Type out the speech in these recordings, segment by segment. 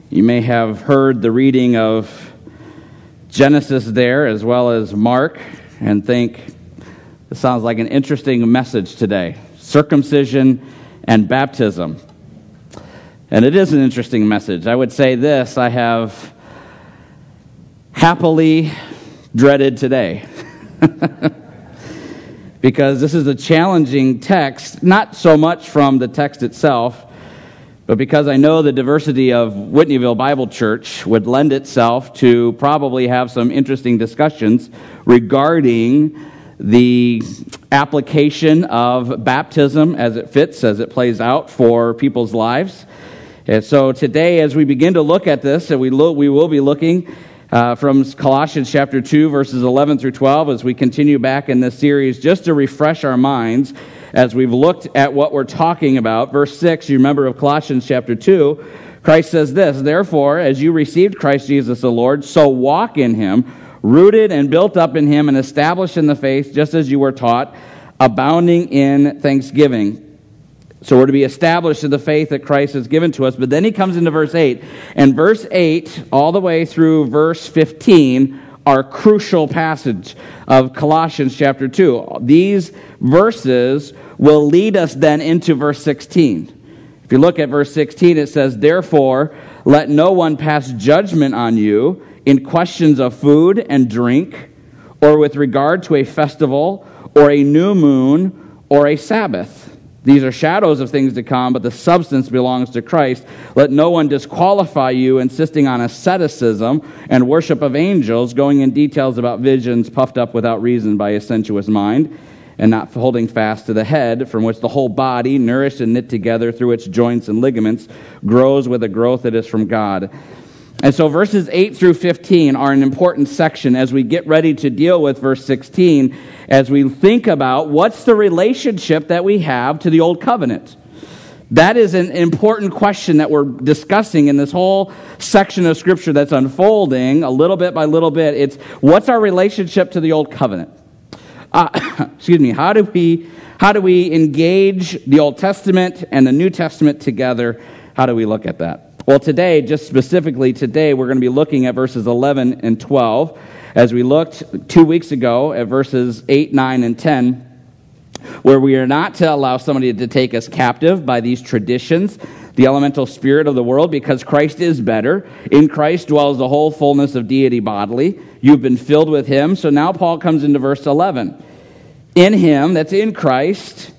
You may have heard the reading of Genesis there as well as Mark and think, this sounds like an interesting message today. Circumcision and baptism. And it is an interesting message. I would say this, I have happily dreaded today. Because this is a challenging text, not so much from the text itself, but because I know the diversity of Whitneyville Bible Church would lend itself to probably have some interesting discussions regarding the application of baptism as it fits, as it plays out for people's lives. And so today, as we begin to look at this, and we will be looking from Colossians chapter 2, verses 11 through 12, as we continue back in this series, just to refresh our minds as we've looked at what we're talking about. Verse 6, you remember of Colossians chapter 2, Christ says this, "Therefore, as you received Christ Jesus the Lord, so walk in him, rooted and built up in him and established in the faith, just as you were taught, abounding in thanksgiving." So we're to be established in the faith that Christ has given to us. But then he comes into verse 8. And verse 8, all the way through verse 15, are crucial passage of Colossians chapter 2. These verses will lead us then into verse 16. If you look at verse 16, it says, "Therefore, let no one pass judgment on you in questions of food and drink, or with regard to a festival, or a new moon, or a Sabbath. These are shadows of things to come, but the substance belongs to Christ. Let no one disqualify you, insisting on asceticism and worship of angels, going in details about visions, puffed up without reason by a sensuous mind, and not holding fast to the head, from which the whole body, nourished and knit together through its joints and ligaments, grows with a growth that is from God." And so verses 8 through 15 are an important section as we get ready to deal with verse 16, as we think about what's the relationship that we have to the Old Covenant. That is an important question that we're discussing in this whole section of Scripture that's unfolding a little bit by little bit. It's what's our relationship to the Old Covenant? How do we engage the Old Testament and the New Testament together? How do we look at that? Well, today, just specifically today, we're going to be looking at verses 11 and 12, as we looked 2 weeks ago at verses 8, 9, and 10, where we are not to allow somebody to take us captive by these traditions, the elemental spirit of the world, because Christ is better. In Christ dwells the whole fullness of deity bodily. You've been filled with him. So now Paul comes into verse 11. In him, that's in Christ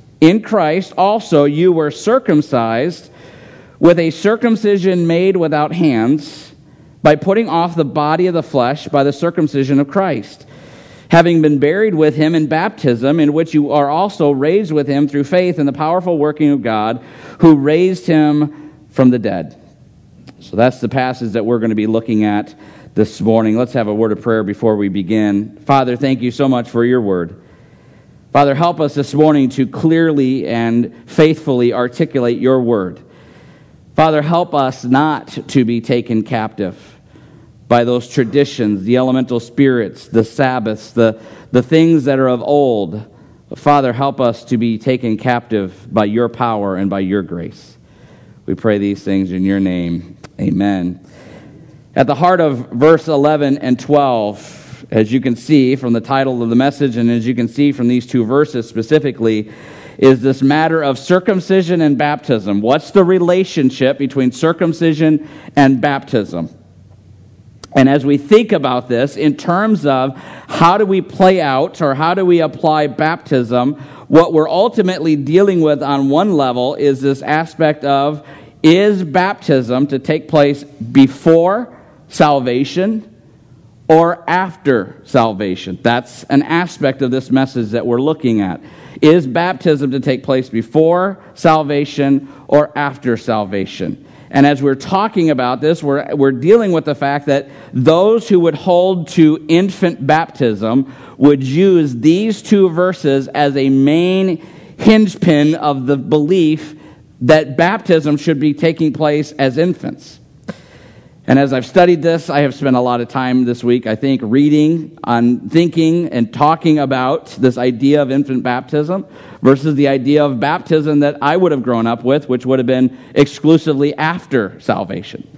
also you were circumcised with a circumcision made without hands, by putting off the body of the flesh by the circumcision of Christ, having been buried with him in baptism, in which you are also raised with him through faith in the powerful working of God, who raised him from the dead. So that's the passage that we're going to be looking at this morning. Let's have a word of prayer before we begin. Father, thank you so much for your word. Father, help us this morning to clearly and faithfully articulate your word. Father, help us not to be taken captive by those traditions, the elemental spirits, the Sabbaths, the things that are of old. Father, help us to be taken captive by your power and by your grace. We pray these things in your name. Amen. At the heart of verse 11 and 12, as you can see from the title of the message and as you can see from these two verses specifically, is this matter of circumcision and baptism. What's the relationship between circumcision and baptism? And as we think about this in terms of how do we play out or how do we apply baptism, what we're ultimately dealing with on one level is this aspect of, is baptism to take place before salvation or after salvation? That's an aspect of this message that we're looking at. Is baptism to take place before salvation or after salvation? And as we're talking about this, we're dealing with the fact that those who would hold to infant baptism would use these two verses as a main hinge pin of the belief that baptism should be taking place as infants. And as I've studied this, I have spent a lot of time this week, I think, reading on thinking and talking about this idea of infant baptism versus the idea of baptism that I would have grown up with, which would have been exclusively after salvation.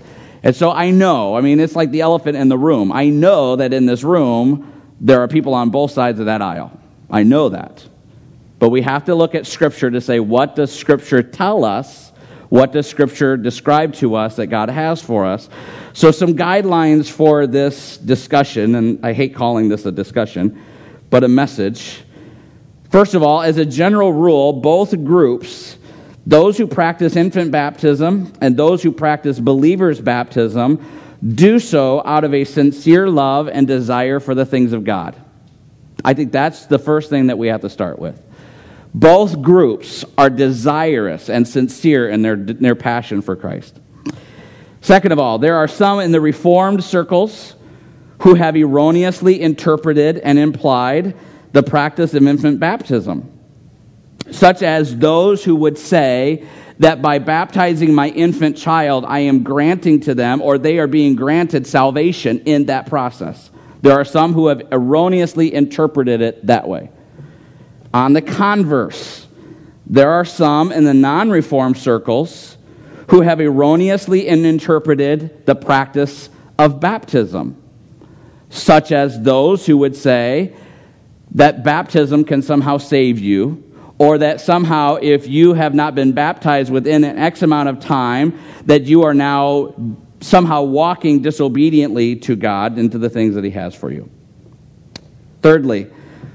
And so I know, it's like the elephant in the room. I know that in this room, there are people on both sides of that aisle. I know that. But we have to look at Scripture to say, what does Scripture tell us? What does Scripture describe to us that God has for us? So some guidelines for this discussion, and I hate calling this a discussion, but a message. First of all, as a general rule, both groups, those who practice infant baptism and those who practice believers' baptism, do so out of a sincere love and desire for the things of God. I think that's the first thing that we have to start with. Both groups are desirous and sincere in their passion for Christ. Second of all, there are some in the Reformed circles who have erroneously interpreted and implied the practice of infant baptism, such as those who would say that by baptizing my infant child, I am granting to them, or they are being granted salvation in that process. There are some who have erroneously interpreted it that way. On the converse, there are some in the non-Reformed circles who have erroneously interpreted the practice of baptism, such as those who would say that baptism can somehow save you, or that somehow if you have not been baptized within an X amount of time, that you are now somehow walking disobediently to God into the things that He has for you. Thirdly,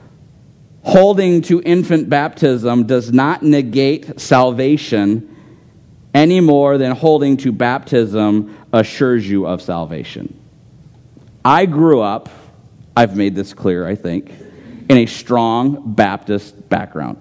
holding to infant baptism does not negate salvation any more than holding to baptism assures you of salvation. I grew up, I've made this clear, I think, in a strong Baptist background.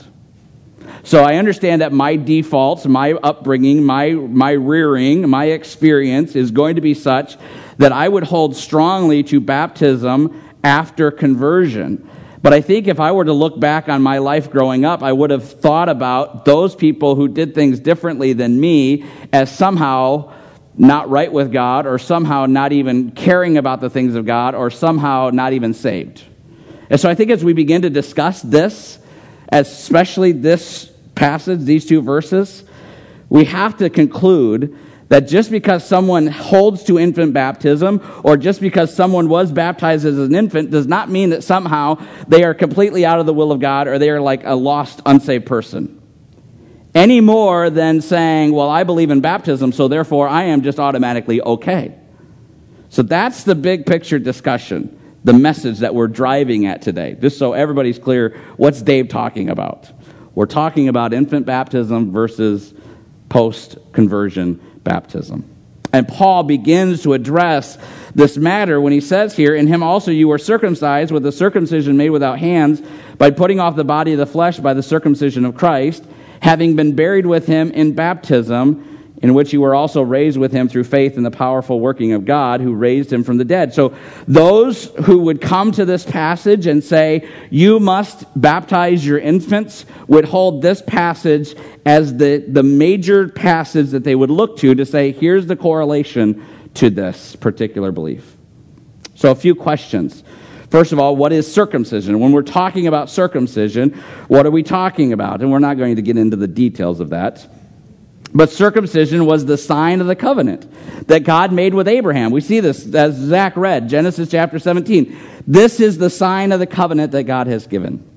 So I understand that my defaults, my upbringing, my rearing, my experience is going to be such that I would hold strongly to baptism after conversion. But I think if I were to look back on my life growing up, I would have thought about those people who did things differently than me as somehow not right with God, or somehow not even caring about the things of God, or somehow not even saved. And so I think as we begin to discuss this, especially this passage, these two verses, we have to conclude that just because someone holds to infant baptism, or just because someone was baptized as an infant, does not mean that somehow they are completely out of the will of God, or they are like a lost, unsaved person. Any more than saying, well, I believe in baptism, so therefore I am just automatically okay. So that's the big picture discussion, the message that we're driving at today. Just so everybody's clear, what's Dave talking about? We're talking about infant baptism versus post-conversion baptism. And Paul begins to address this matter when he says here, in him also you were circumcised with a circumcision made without hands, by putting off the body of the flesh by the circumcision of Christ, having been buried with him in baptism, in which you were also raised with him through faith in the powerful working of God who raised him from the dead. So those who would come to this passage and say, you must baptize your infants, would hold this passage as the major passage that they would look to say, here's the correlation to this particular belief. So a few questions. First of all, what is circumcision? When we're talking about circumcision, what are we talking about? And we're not going to get into the details of that. But circumcision was the sign of the covenant that God made with Abraham. We see this as Zach read, Genesis chapter 17. This is the sign of the covenant that God has given.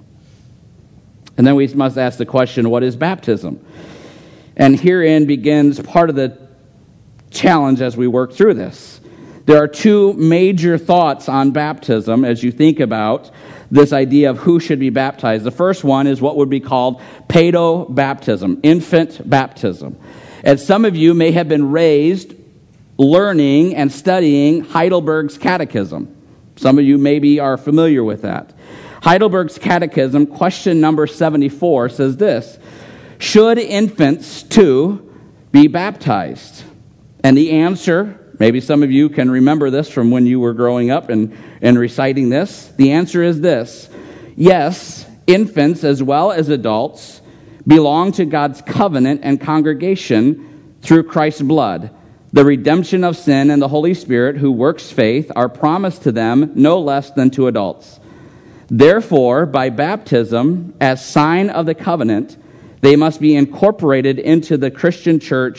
And then we must ask the question, what is baptism? And herein begins part of the challenge as we work through this. There are two major thoughts on baptism as you think about this idea of who should be baptized. The first one is what would be called paedo-baptism, infant baptism. And some of you may have been raised learning and studying Heidelberg's Catechism. Some of you maybe are familiar with that. Heidelberg's Catechism, question number 74, says this: should infants too be baptized? And the answer, maybe some of you can remember this from when you were growing up and reciting this. The answer is this: yes, infants as well as adults belong to God's covenant and congregation through Christ's blood. The redemption of sin and the Holy Spirit, who works faith, are promised to them no less than to adults. Therefore, by baptism, as sign of the covenant, they must be incorporated into the Christian church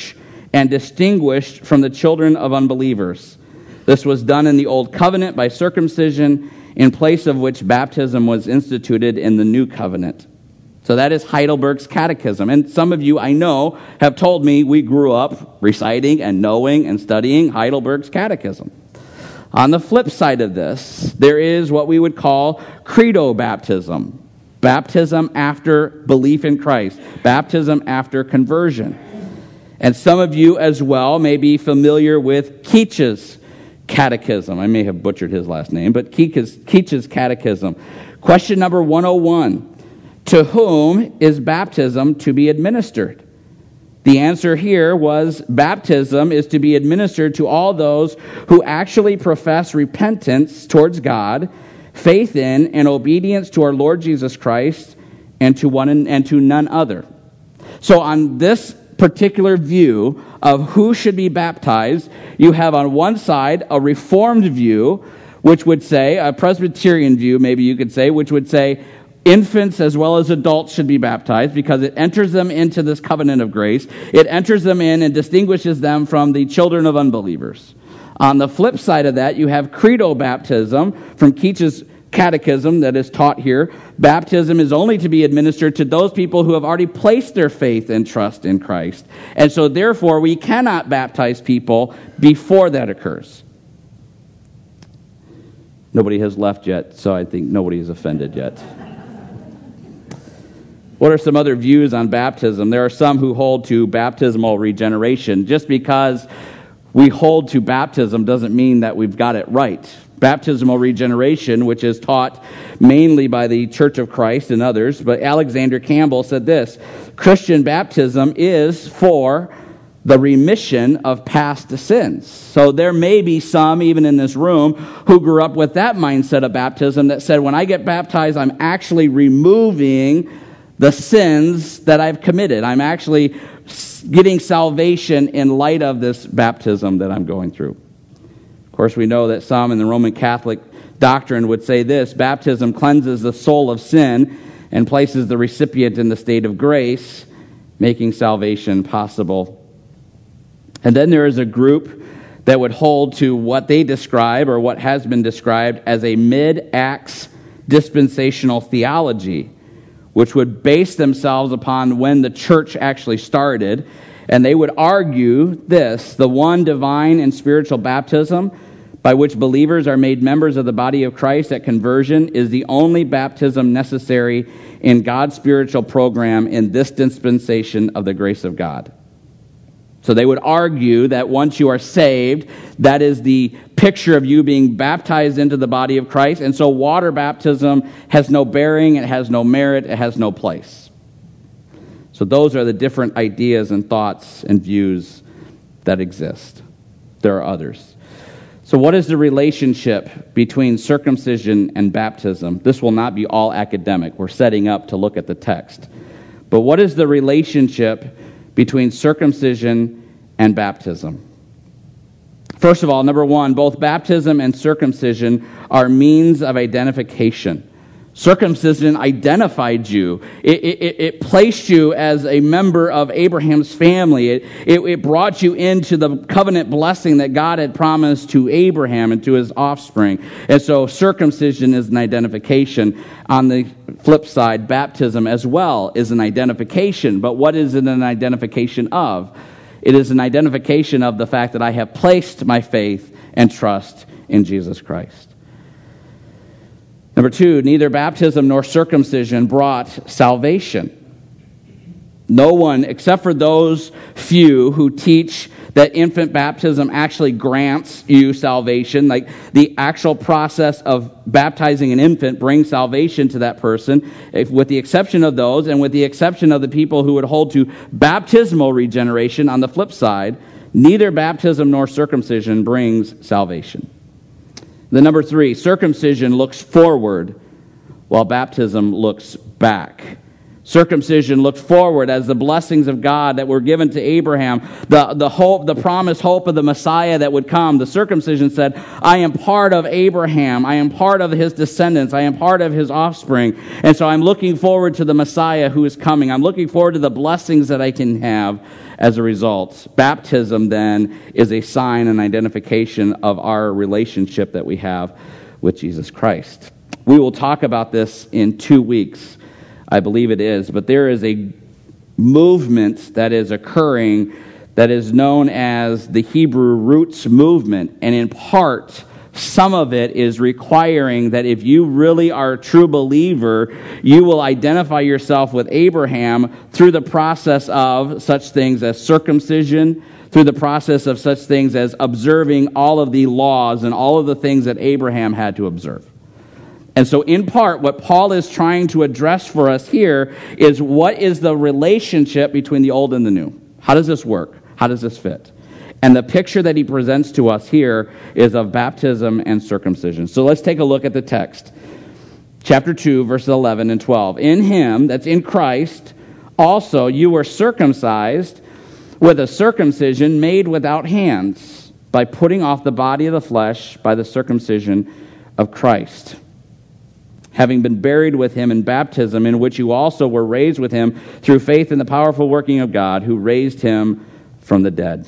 and distinguished from the children of unbelievers. This was done in the Old Covenant by circumcision, in place of which baptism was instituted in the New Covenant. So that is Heidelberg's Catechism. And some of you, I know, have told me we grew up reciting and knowing and studying Heidelberg's Catechism. On the flip side of this, there is what we would call credo baptism. Baptism after belief in Christ. Baptism after conversion. And some of you as well may be familiar with Keach's Catechism. I may have butchered his last name, but Keach's Catechism. Question number 101. To whom is baptism to be administered? The answer here was baptism is to be administered to all those who actually profess repentance towards God, faith in and obedience to our Lord Jesus Christ, and to none other. So on this particular view of who should be baptized, you have on one side a Reformed view, which would say, a Presbyterian view, maybe you could say, which would say infants as well as adults should be baptized because it enters them into this covenant of grace. It enters them in and distinguishes them from the children of unbelievers. On the flip side of that, you have credo baptism from Keach's Catechism that is taught here. Baptism is only to be administered to those people who have already placed their faith and trust in Christ. And so therefore, we cannot baptize people before that occurs. Nobody has left yet, so I think nobody is offended yet. What are some other views on baptism? There are some who hold to baptismal regeneration. Just because we hold to baptism doesn't mean that we've got it right. Baptismal regeneration, which is taught mainly by the Church of Christ and others, but Alexander Campbell said this: Christian baptism is for the remission of past sins. So there may be some, even in this room, who grew up with that mindset of baptism that said, when I get baptized, I'm actually removing the sins that I've committed. I'm actually getting salvation in light of this baptism that I'm going through. Of course, we know that some in the Roman Catholic doctrine would say this: baptism cleanses the soul of sin and places the recipient in the state of grace, making salvation possible. And then there is a group that would hold to what they describe, or what has been described, as a mid-Acts dispensational theology, which would base themselves upon when the church actually started. And they would argue this: the one divine and spiritual baptism by which believers are made members of the body of Christ at conversion is the only baptism necessary in God's spiritual program in this dispensation of the grace of God. So they would argue that once you are saved, that is the picture of you being baptized into the body of Christ. And so water baptism has no bearing, it has no merit, it has no place. So those are the different ideas and thoughts and views that exist. There are others. So what is the relationship between circumcision and baptism? This will not be all academic. We're setting up to look at the text. But what is the relationship between circumcision and baptism? First of all, number one, both baptism and circumcision are means of identification. Circumcision identified you. It placed you as a member of Abraham's family. It brought you into the covenant blessing that God had promised to Abraham and to his offspring. And so circumcision is an identification. On the flip side, baptism as well is an identification. But what is it an identification of? It is an identification of the fact that I have placed my faith and trust in Jesus Christ. Number two, neither baptism nor circumcision brought salvation. No one, except for those few who teach that infant baptism actually grants you salvation, like the actual process of baptizing an infant brings salvation to that person, with the exception of those, and with the exception of the people who would hold to baptismal regeneration. On the flip side, neither baptism nor circumcision brings salvation. The number three, circumcision looks forward while baptism looks back. Circumcision looked forward as the blessings of God that were given to Abraham, the hope, the promised hope of the Messiah that would come. The circumcision said, I am part of Abraham. I am part of his descendants. I am part of his offspring. And so I'm looking forward to the Messiah who is coming. I'm looking forward to the blessings that I can have as a result. Baptism, then, is a sign and identification of our relationship that we have with Jesus Christ. We will talk about this in 2 weeks. I believe it is, but there is a movement that is occurring that is known as the Hebrew Roots movement, and in part, some of it is requiring that if you really are a true believer, you will identify yourself with Abraham through the process of such things as circumcision, through the process of such things as observing all of the laws and all of the things that Abraham had to observe. And so in part, what Paul is trying to address for us here is what is the relationship between the old and the new? How does this work? How does this fit? And the picture that he presents to us here is of baptism and circumcision. So let's take a look at the text. Chapter 2, verses 11 and 12. In him, that's in Christ, also you were circumcised with a circumcision made without hands, by putting off the body of the flesh by the circumcision of Christ, having been buried with him in baptism, in which you also were raised with him through faith in the powerful working of God, who raised him from the dead.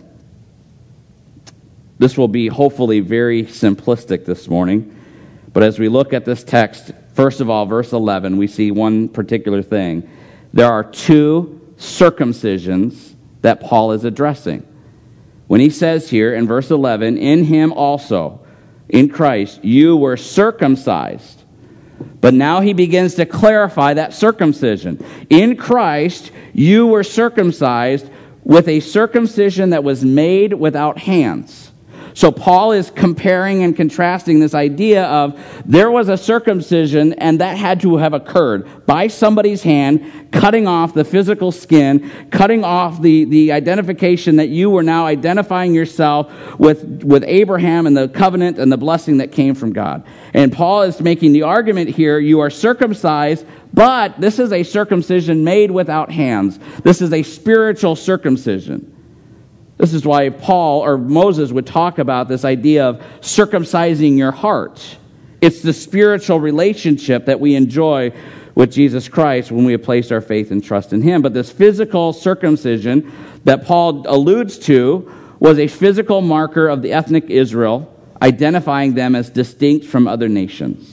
This will be hopefully very simplistic this morning, but as we look at this text, first of all, verse 11, we see one particular thing. There are 2 circumcisions that Paul is addressing. When he says here in verse 11, in him also, in Christ, you were circumcised. But now he begins to clarify that circumcision. In Christ, you were circumcised with a circumcision that was made without hands. So Paul is comparing and contrasting this idea of there was a circumcision and that had to have occurred by somebody's hand, cutting off the physical skin, cutting off the identification that you were now identifying yourself with Abraham and the covenant and the blessing that came from God. And Paul is making the argument here, you are circumcised, but this is a circumcision made without hands. This is a spiritual circumcision. This is why Paul or Moses would talk about this idea of circumcising your heart. It's the spiritual relationship that we enjoy with Jesus Christ when we have placed our faith and trust in him. But this physical circumcision that Paul alludes to was a physical marker of the ethnic Israel, identifying them as distinct from other nations.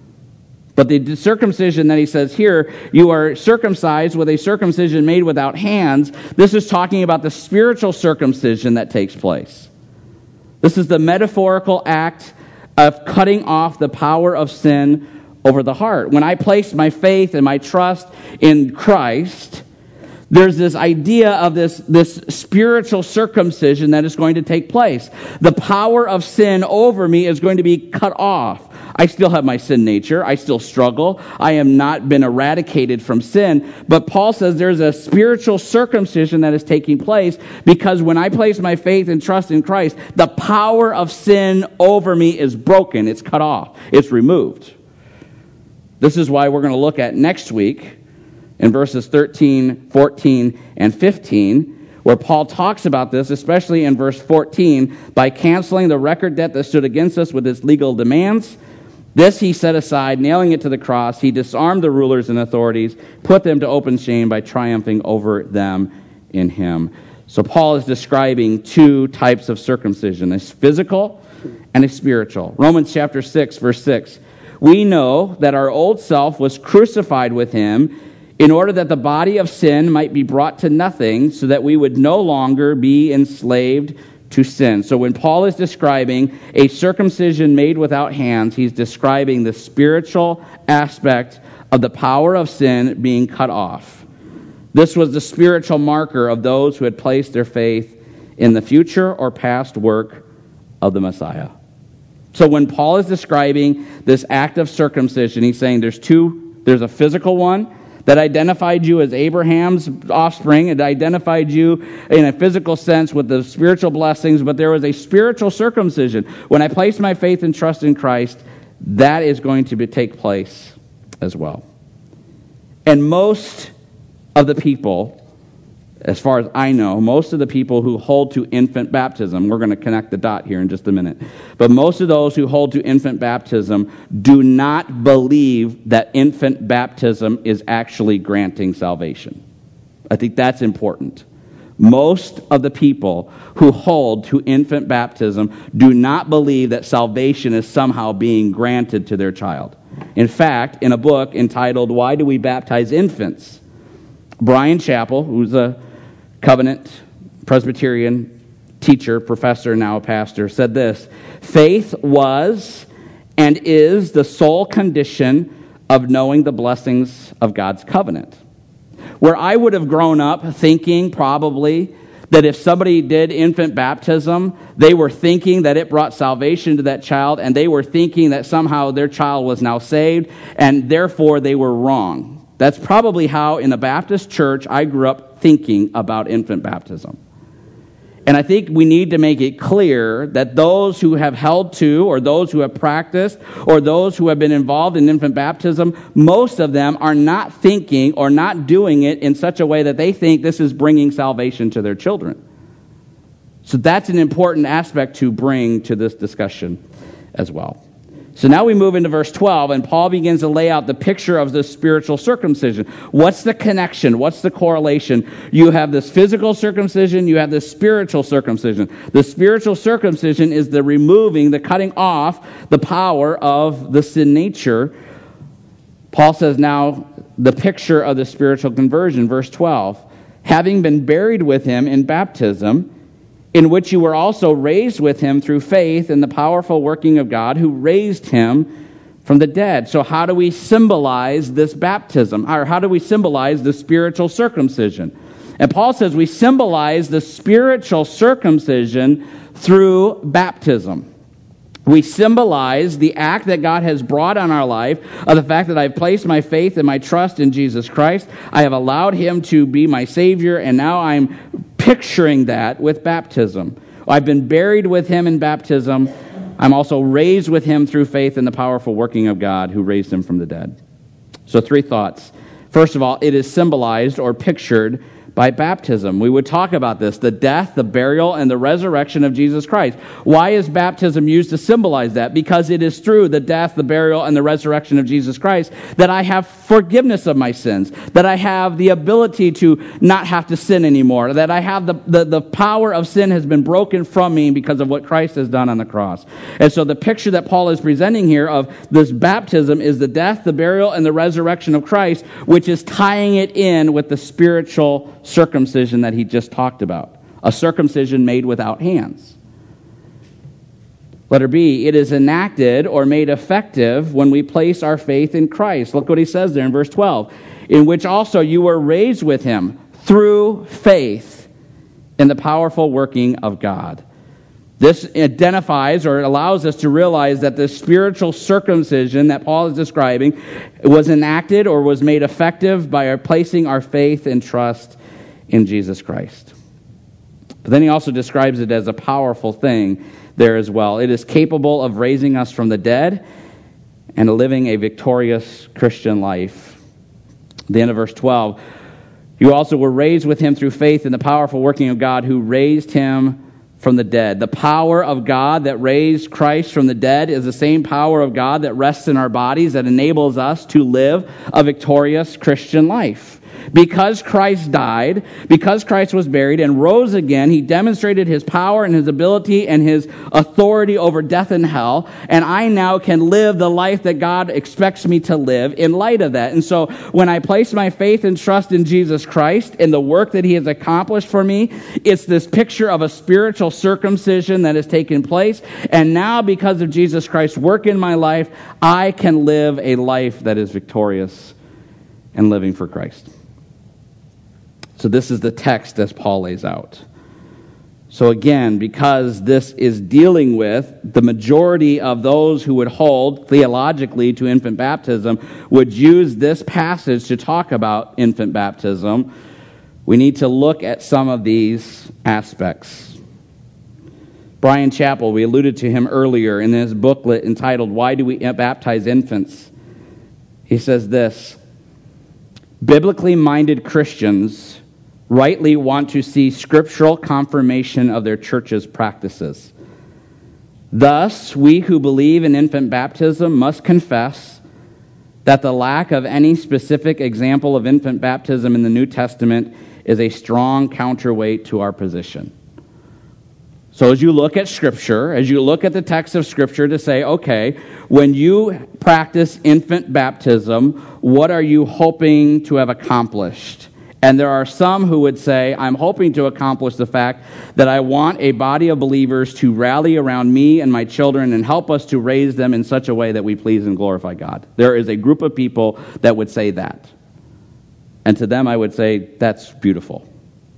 But the circumcision that he says here, you are circumcised with a circumcision made without hands, this is talking about the spiritual circumcision that takes place. This is the metaphorical act of cutting off the power of sin over the heart. When I place my faith and my trust in Christ, there's this idea of this spiritual circumcision that is going to take place. The power of sin over me is going to be cut off. I still have my sin nature. I still struggle. I have not been eradicated from sin. But Paul says there's a spiritual circumcision that is taking place because when I place my faith and trust in Christ, the power of sin over me is broken. It's cut off. It's removed. This is why we're going to look at next week in verses 13, 14, and 15, where Paul talks about this, especially in verse 14, by canceling the record debt that stood against us with its legal demands. This he set aside, nailing it to the cross. He disarmed the rulers and authorities, put them to open shame by triumphing over them in him. So Paul is describing 2 types of circumcision, a physical and a spiritual. Romans chapter 6, verse 6. We know that our old self was crucified with him in order that the body of sin might be brought to nothing, so that we would no longer be enslaved to sin. So when Paul is describing a circumcision made without hands, he's describing the spiritual aspect of the power of sin being cut off. This was the spiritual marker of those who had placed their faith in the future or past work of the Messiah. So when Paul is describing this act of circumcision, he's saying there's a physical one that identified you as Abraham's offspring. It identified you in a physical sense with the spiritual blessings, but there was a spiritual circumcision. When I place my faith and trust in Christ, that is going to take place as well. And most of the people, as far as I know, most of the people who hold to infant baptism, we're going to connect the dot here in just a minute, but most of those who hold to infant baptism do not believe that infant baptism is actually granting salvation. I think that's important. Most of the people who hold to infant baptism do not believe that salvation is somehow being granted to their child. In fact, in a book entitled Why Do We Baptize Infants?, Bryan Chapell, who's a Covenant Presbyterian teacher, professor, now a pastor, said this: faith was and is the sole condition of knowing the blessings of God's covenant. Where I would have grown up thinking probably that if somebody did infant baptism, they were thinking that it brought salvation to that child, and they were thinking that somehow their child was now saved, and therefore they were wrong. That's probably how in the Baptist church I grew up thinking about infant baptism. And I think we need to make it clear that those who have held to, or those who have practiced, or those who have been involved in infant baptism, most of them are not thinking or not doing it in such a way that they think this is bringing salvation to their children. So that's an important aspect to bring to this discussion as well. So now we move into verse 12, and Paul begins to lay out the picture of the spiritual circumcision. What's the connection? What's the correlation? You have this physical circumcision, you have this spiritual circumcision. The spiritual circumcision is the removing, the cutting off the power of the sin nature. Paul says now the picture of the spiritual conversion, verse 12. Having been buried with him in baptism, in which you were also raised with him through faith in the powerful working of God who raised him from the dead. So how do we symbolize this baptism? Or how do we symbolize the spiritual circumcision? And Paul says we symbolize the spiritual circumcision through baptism. We symbolize the act that God has brought on our life of the fact that I've placed my faith and my trust in Jesus Christ. I have allowed him to be my Savior, and now I'm picturing that with baptism. I've been buried with him in baptism. I'm also raised with him through faith in the powerful working of God who raised him from the dead. So 3 thoughts. First of all, it is symbolized or pictured by baptism. We would talk about this, the death, the burial, and the resurrection of Jesus Christ. Why is baptism used to symbolize that? Because it is through the death, the burial, and the resurrection of Jesus Christ that I have forgiveness of my sins, that I have the ability to not have to sin anymore, that I have the power of sin has been broken from me because of what Christ has done on the cross. And so the picture that Paul is presenting here of this baptism is the death, the burial, and the resurrection of Christ, which is tying it in with the spiritual circumcision that he just talked about, a circumcision made without hands. Letter B, it is enacted or made effective when we place our faith in Christ. Look what he says there in verse 12, in which also you were raised with him through faith in the powerful working of God. This identifies or allows us to realize that the spiritual circumcision that Paul is describing was enacted or was made effective by our placing our faith and trust in Jesus Christ. But then he also describes it as a powerful thing there as well. It is capable of raising us from the dead and living a victorious Christian life. At the end of verse 12, you also were raised with him through faith in the powerful working of God who raised him from the dead. The power of God that raised Christ from the dead is the same power of God that rests in our bodies that enables us to live a victorious Christian life. Because Christ died, because Christ was buried and rose again, he demonstrated his power and his ability and his authority over death and hell, and I now can live the life that God expects me to live in light of that. And so when I place my faith and trust in Jesus Christ and the work that he has accomplished for me, it's this picture of a spiritual circumcision that has taken place, and now because of Jesus Christ's work in my life, I can live a life that is victorious and living for Christ. So this is the text as Paul lays out. So again, because this is dealing with the majority of those who would hold theologically to infant baptism would use this passage to talk about infant baptism, we need to look at some of these aspects. Bryan Chapell, we alluded to him earlier in his booklet entitled, Why Do We Baptize Infants? He says this: Biblically minded Christians rightly want to see scriptural confirmation of their church's practices. Thus, we who believe in infant baptism must confess that the lack of any specific example of infant baptism in the New Testament is a strong counterweight to our position. So as you look at Scripture, as you look at the text of Scripture to say, okay, when you practice infant baptism, what are you hoping to have accomplished? And there are some who would say, I'm hoping to accomplish the fact that I want a body of believers to rally around me and my children and help us to raise them in such a way that we please and glorify God. There is a group of people that would say that. And to them I would say, that's beautiful.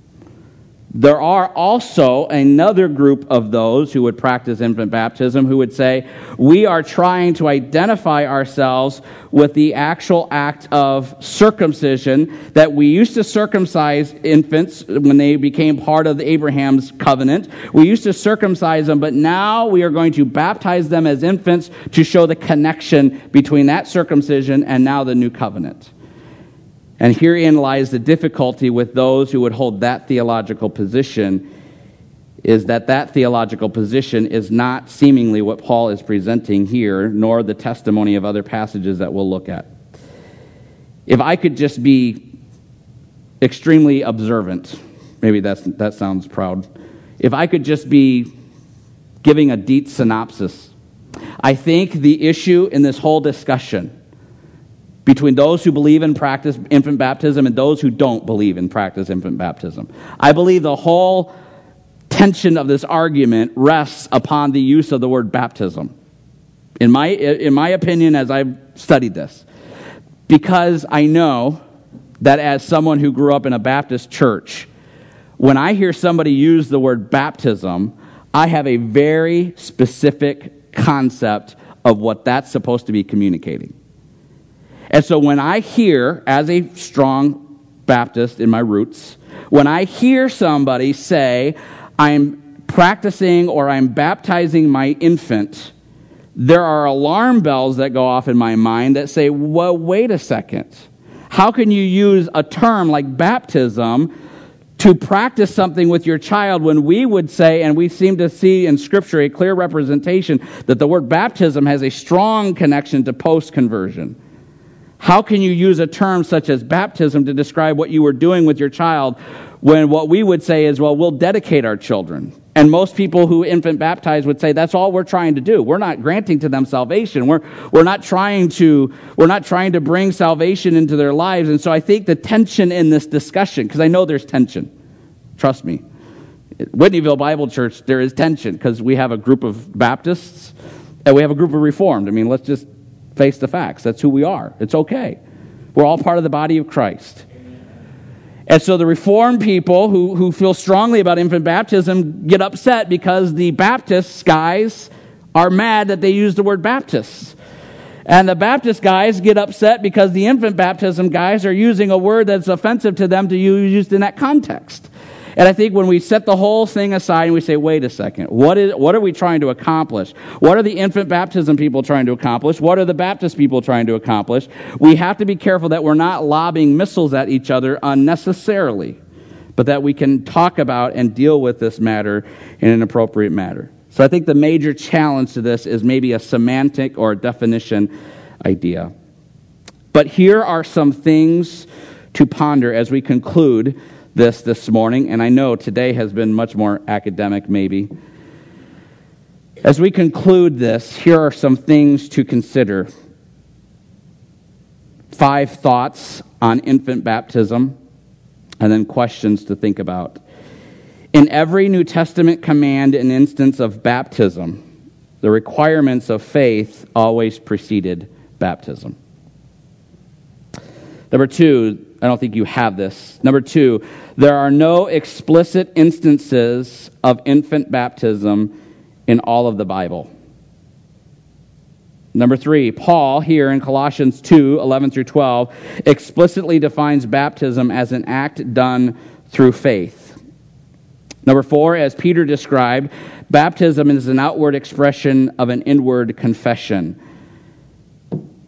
There are also another group of those who would practice infant baptism who would say, we are trying to identify ourselves with the actual act of circumcision, that we used to circumcise infants when they became part of Abraham's covenant. We used to circumcise them, but now we are going to baptize them as infants to show the connection between that circumcision and now the new covenant. And herein lies the difficulty with those who would hold that theological position, is that theological position is not seemingly what Paul is presenting here, nor the testimony of other passages that we'll look at. If I could just be extremely observant, maybe that sounds proud. If I could just be giving a deep synopsis, I think the issue in this whole discussion between those who believe and practice infant baptism and those who don't believe and practice infant baptism, I believe the whole tension of this argument rests upon the use of the word baptism. In my opinion, as I've studied this, because I know that as someone who grew up in a Baptist church, when I hear somebody use the word baptism, I have a very specific concept of what that's supposed to be communicating. And so when I hear, as a strong Baptist in my roots, when I hear somebody say, I'm practicing or I'm baptizing my infant, there are alarm bells that go off in my mind that say, well, wait a second. How can you use a term like baptism to practice something with your child when we would say, and we seem to see in Scripture a clear representation that the word baptism has a strong connection to post-conversion? How can you use a term such as baptism to describe what you were doing with your child when what we would say is, well, we'll dedicate our children? And most people who infant baptize would say that's all we're trying to do. We're not granting to them salvation. We're not trying to bring salvation into their lives. And so I think the tension in this discussion, because I know there's tension. Trust me. At Whitneyville Bible Church, there is tension because we have a group of Baptists and we have a group of Reformed. I mean, let's just face the facts. That's who we are. It's okay. We're all part of the body of Christ. And so the Reformed people who feel strongly about infant baptism get upset because the Baptist guys are mad that they use the word Baptist. And the Baptist guys get upset because the infant baptism guys are using a word that's offensive to them to use used in that context. And I think when we set the whole thing aside and we say, wait a second, what are we trying to accomplish? What are the infant baptism people trying to accomplish? What are the Baptist people trying to accomplish? We have to be careful that we're not lobbing missiles at each other unnecessarily, but that we can talk about and deal with this matter in an appropriate manner. So I think the major challenge to this is maybe a semantic or a definition idea. But here are some things to ponder as we conclude this morning, and I know today has been much more academic maybe. As we conclude this, here are some things to consider. 5 thoughts on infant baptism, and then questions to think about. In every New Testament command and instance of baptism, the requirements of faith always preceded baptism. Number 2, I don't think you have this. Number 2, there are no explicit instances of infant baptism in all of the Bible. Number 3, Paul here in Colossians 2, 11 through 12, explicitly defines baptism as an act done through faith. Number 4, as Peter described, baptism is an outward expression of an inward confession.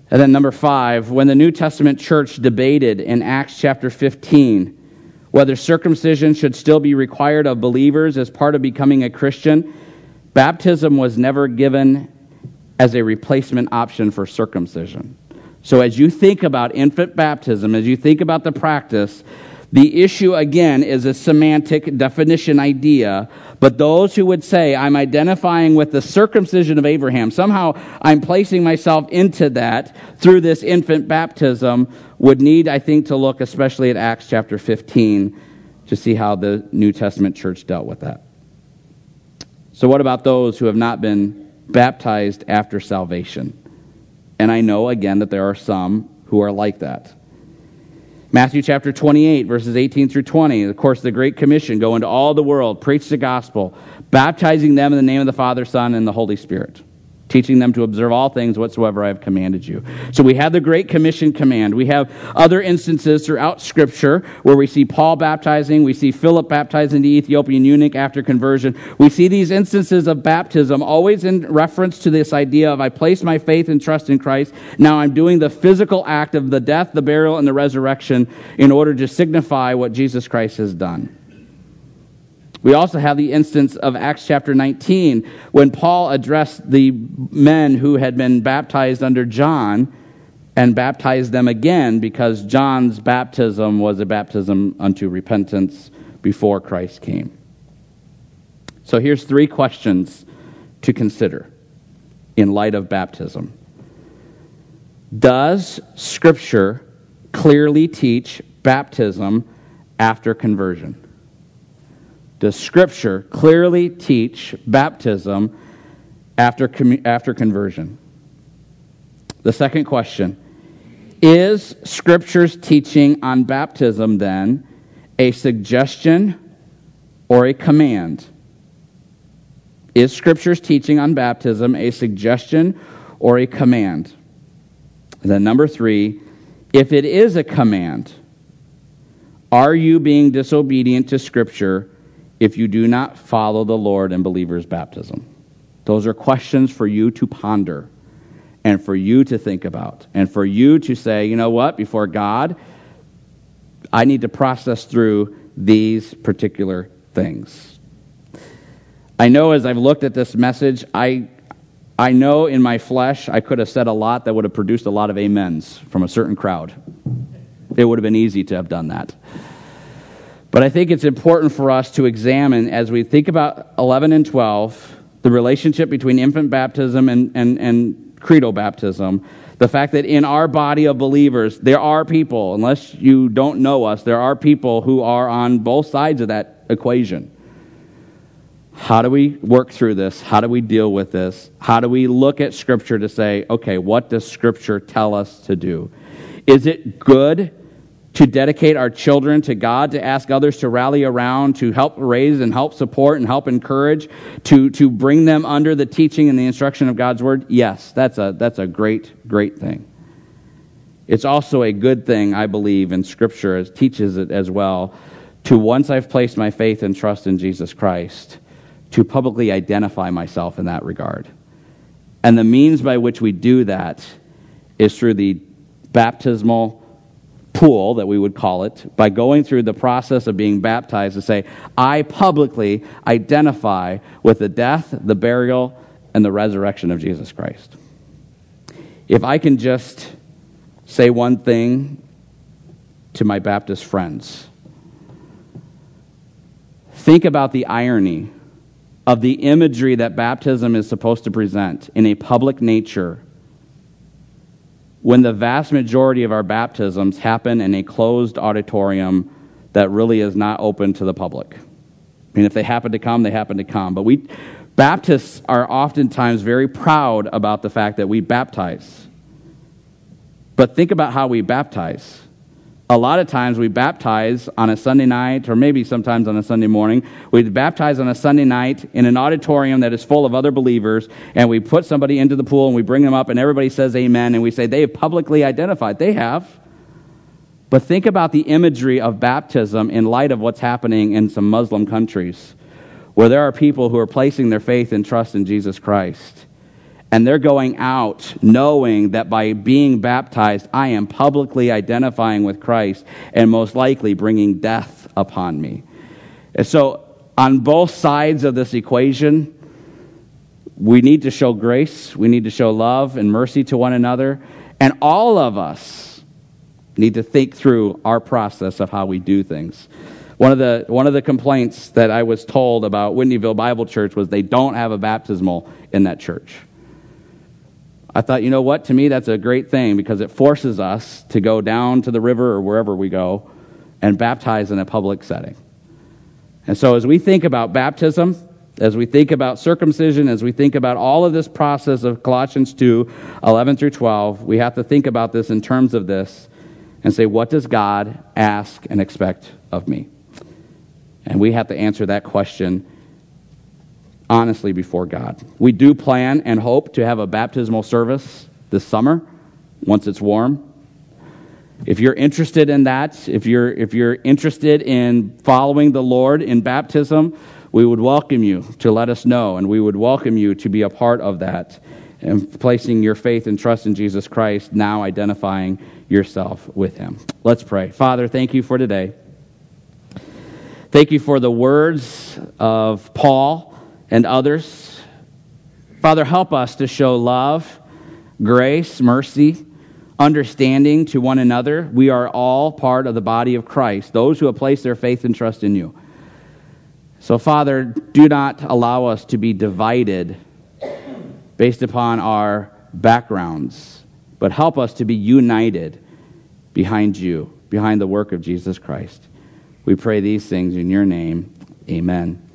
And then number 5, when the New Testament church debated in Acts chapter 15 whether circumcision should still be required of believers as part of becoming a Christian, baptism was never given as a replacement option for circumcision. So as you think about infant baptism, as you think about the practice, the issue, again, is a semantic definition idea, but those who would say, I'm identifying with the circumcision of Abraham, somehow I'm placing myself into that through this infant baptism, would need, I think, to look especially at Acts chapter 15 to see how the New Testament church dealt with that. So what about those who have not been baptized after salvation? And I know, again, that there are some who are like that. Matthew chapter 28, verses 18 through 20, of course, the Great Commission, go into all the world, preach the gospel, baptizing them in the name of the Father, Son, and the Holy Spirit, teaching them to observe all things whatsoever I have commanded you. So we have the Great Commission command. We have other instances throughout Scripture where we see Paul baptizing, we see Philip baptizing the Ethiopian eunuch after conversion. We see these instances of baptism always in reference to this idea of I place my faith and trust in Christ. Now I'm doing the physical act of the death, the burial, and the resurrection in order to signify what Jesus Christ has done. We also have the instance of Acts chapter 19 when Paul addressed the men who had been baptized under John and baptized them again because John's baptism was a baptism unto repentance before Christ came. So here's 3 questions to consider in light of baptism. Does Scripture clearly teach baptism after conversion? Does Scripture clearly teach baptism after conversion? The second question, is Scripture's teaching on baptism then a suggestion or a command? Is Scripture's teaching on baptism a suggestion or a command? And then number 3, if it is a command, are you being disobedient to Scripture if you do not follow the Lord in believers' baptism? Those are questions for you to ponder and for you to think about and for you to say, you know what, before God, I need to process through these particular things. I know as I've looked at this message, I know in my flesh I could have said a lot that would have produced a lot of amens from a certain crowd. It would have been easy to have done that. But I think it's important for us to examine, as we think about 11 and 12, the relationship between infant baptism and credo baptism, the fact that in our body of believers, there are people, unless you don't know us, there are people who are on both sides of that equation. How do we work through this? How do we deal with this? How do we look at Scripture to say, okay, what does Scripture tell us to do? Is it good to dedicate our children to God, to ask others to rally around, to help raise and help support and help encourage, to bring them under the teaching and the instruction of God's Word? Yes, that's a great, great thing. It's also a good thing, I believe, and Scripture teaches it as well, to once I've placed my faith and trust in Jesus Christ, to publicly identify myself in that regard. And the means by which we do that is through the baptismal pool, that we would call it, by going through the process of being baptized to say, I publicly identify with the death, the burial, and the resurrection of Jesus Christ. If I can just say one thing to my Baptist friends, think about the irony of the imagery that baptism is supposed to present in a public nature when the vast majority of our baptisms happen in a closed auditorium that really is not open to the public. I mean, if they happen to come, they happen to come. But Baptists are oftentimes very proud about the fact that we baptize. But think about how we baptize. A lot of times we baptize on a Sunday night, or maybe sometimes on a Sunday morning. We baptize on a Sunday night in an auditorium that is full of other believers, and we put somebody into the pool, and we bring them up, and everybody says amen, and we say they have publicly identified. They have. But think about the imagery of baptism in light of what's happening in some Muslim countries, where there are people who are placing their faith and trust in Jesus Christ. And they're going out knowing that by being baptized, I am publicly identifying with Christ and most likely bringing death upon me. And so on both sides of this equation, we need to show grace, we need to show love and mercy to one another, and all of us need to think through our process of how we do things. One of the complaints that I was told about Whitneyville Bible Church was they don't have a baptismal in that church. I thought, you know what? To me, that's a great thing because it forces us to go down to the river or wherever we go and baptize in a public setting. And so as we think about baptism, as we think about circumcision, as we think about all of this process of Colossians 2, 11 through 12, we have to think about this in terms of this and say, what does God ask and expect of me? And we have to answer that question honestly before God. We do plan and hope to have a baptismal service this summer once it's warm. If you're interested in that, if you're interested in following the Lord in baptism, we would welcome you to let us know, and we would welcome you to be a part of that and placing your faith and trust in Jesus Christ, now identifying yourself with him. Let's pray. Father, thank you for today. Thank you for the words of Paul and others. Father, help us to show love, grace, mercy, understanding to one another. We are all part of the body of Christ, those who have placed their faith and trust in you. So, Father, do not allow us to be divided based upon our backgrounds, but help us to be united behind you, behind the work of Jesus Christ. We pray these things in your name. Amen.